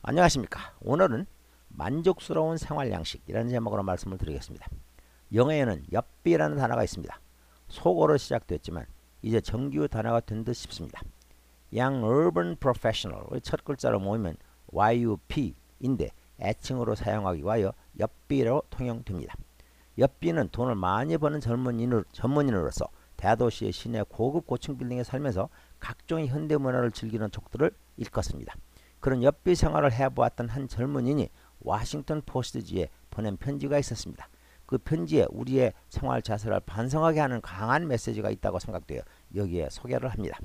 안녕하십니까. 오늘은 만족스러운 생활 양식이라는 제목으로 말씀을 드리겠습니다. 영어에는 엽비라는 단어가 있습니다. 속어로 시작됐지만 이제 정규 단어가 된 듯 싶습니다. Young Urban Professional 첫 글자로 모이면 YUP인데 애칭으로 사용하기 위하여 엽비로 통용됩니다. 엽비는 돈을 많이 버는 전문인으로서 대도시의 시내 고급 고층 빌딩에 살면서 각종의 현대 문화를 즐기는 족들을 일컫습니다. 그런 엽비 생활을 해보았던 한 젊은이니 워싱턴 포스트지에 보낸 편지가 있었습니다. 그 편지에 우리의 생활 자세를 반성하게 하는 강한 메시지가 있다고 생각되어 여기에 소개를 합니다.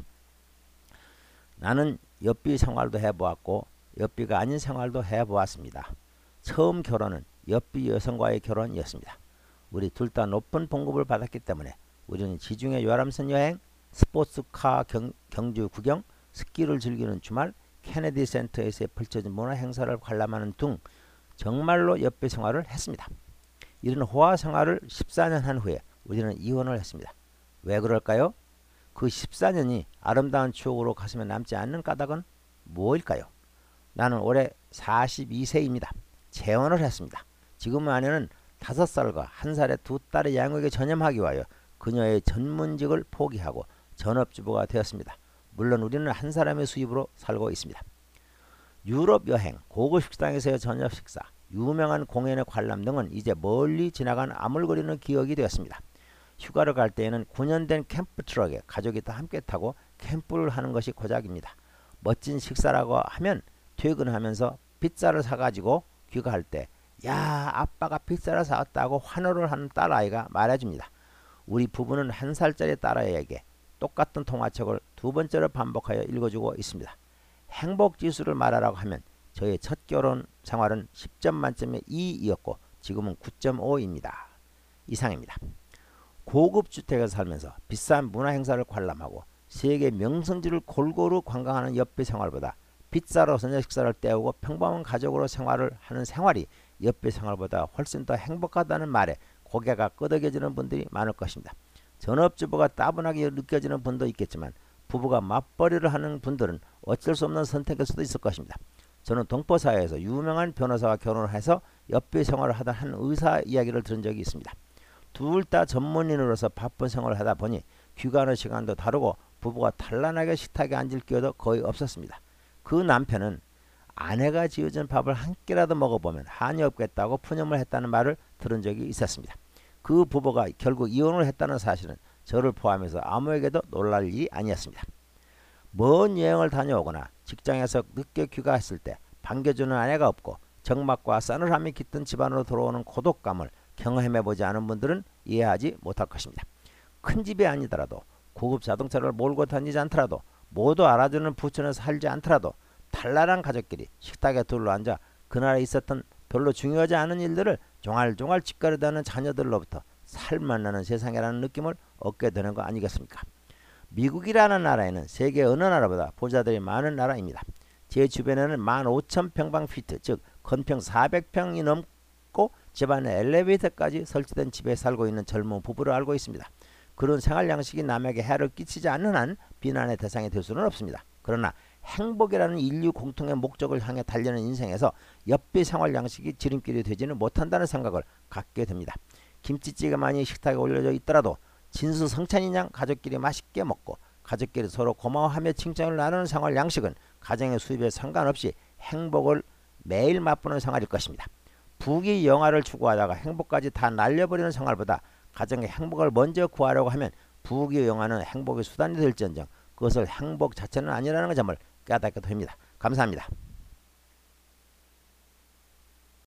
나는 엽비 생활도 해보았고 엽비가 아닌 생활도 해보았습니다. 처음 결혼은 엽비 여성과의 결혼이었습니다. 우리 둘 다 높은 봉급을 받았기 때문에 우리는 지중해 유람선 여행, 스포츠카 경주 구경, 스키를 즐기는 주말, 케네디 센터에서 펼쳐진 문화 행사를 관람하는 등 정말로 엽비 생활을 했습니다. 이런 호화 생활을 14년 한 후에 우리는 이혼을 했습니다. 왜 그럴까요? 그 14년이 아름다운 추억으로 가슴에 남지 않는 까닭은 무엇일까요? 나는 올해 42세입니다. 재혼을 했습니다. 지금 아내는 5살과 1살의 두 딸의 양육에 전념하기 위하여 그녀의 전문직을 포기하고 전업주부가 되었습니다. 물론 우리는 한 사람의 수입으로 살고 있습니다. 유럽 여행, 고급 식당에서의 저녁 식사, 유명한 공연의 관람 등은 이제 멀리 지나간 아물거리는 기억이 되었습니다. 휴가를 갈 때에는 9년 된 캠프 트럭에 가족이 다 함께 타고 캠프를 하는 것이 고작입니다. 멋진 식사라고 하면 퇴근하면서 피자를 사가지고 귀가할 때 야, 아빠가 피자를 사왔다고 환호를 하는 딸아이가 말해줍니다. 우리 부부는 1살짜리 딸아이에게 똑같은 동화책을 두 번째로 반복하여 읽어주고 있습니다. 행복지수를 말하라고 하면 저의 첫 결혼 생활은 10점 만점에 2이었고 지금은 9.5입니다. 이상입니다. 고급 주택에서 살면서 비싼 문화행사를 관람하고 세계 명성지를 골고루 관광하는 엽비 생활보다 피자로 저녁 식사를 때우고 평범한 가족으로 생활을 하는 생활이 엽비 생활보다 훨씬 더 행복하다는 말에 고개가 끄덕여지는 분들이 많을 것입니다. 전업주부가 따분하게 느껴지는 분도 있겠지만 부부가 맞벌이를 하는 분들은 어쩔 수 없는 선택일 수도 있을 것입니다. 저는 동포사회에서 유명한 변호사와 결혼을 해서 엽비 생활을 하던 한 의사 이야기를 들은 적이 있습니다. 둘 다 전문인으로서 바쁜 생활을 하다 보니 귀가하는 시간도 다르고 부부가 단란하게 식탁에 앉을 기회도 거의 없었습니다. 그 남편은 아내가 지어준 밥을 한 끼라도 먹어보면 한이 없겠다고 푸념을 했다는 말을 들은 적이 있었습니다. 그 부부가 결국 이혼을 했다는 사실은 저를 포함해서 아무에게도 놀랄 일이 아니었습니다. 먼 여행을 다녀오거나 직장에서 늦게 귀가했을 때 반겨주는 아내가 없고 적막과 싸늘함이 깃든 집안으로 돌아오는 고독감을 경험해보지 않은 분들은 이해하지 못할 것입니다. 큰 집이 아니더라도 고급 자동차를 몰고 다니지 않더라도 모두 알아주는 부천에 살지 않더라도 단란한 가족끼리 식탁에 둘러앉아 그날에 있었던 별로 중요하지 않은 일들을 종알종알 짓거리다는 자녀들로부터 살맛나는 세상이라는 느낌을 얻게 되는 거 아니겠습니까? 미국이라는 나라에는 세계 어느 나라보다 부자들이 많은 나라입니다. 제 주변에는 15,000평방피트 즉 건평 400평이 넘고 집안에 엘리베이터까지 설치된 집에 살고 있는 젊은 부부를 알고 있습니다. 그런 생활 양식이 남에게 해를 끼치지 않는 한 비난의 대상이 될 수는 없습니다. 그러나 행복이라는 인류 공통의 목적을 향해 달리는 인생에서 엽비 생활 양식이 지름길이 되지는 못한다는 생각을 갖게 됩니다. 김치찌개만이 식탁에 올려져 있더라도 진수성찬인 양 가족끼리 맛있게 먹고 가족끼리 서로 고마워하며 칭찬을 나누는 생활 양식은 가정의 수입에 상관없이 행복을 매일 맛보는 생활일 것입니다. 부귀 영화를 추구하다가 행복까지 다 날려버리는 생활보다 가정의 행복을 먼저 구하려고 하면 부귀 영화는 행복의 수단이 될지언정 그것을 행복 자체는 아니라는 점을 깨닫게 됩니다. 감사합니다.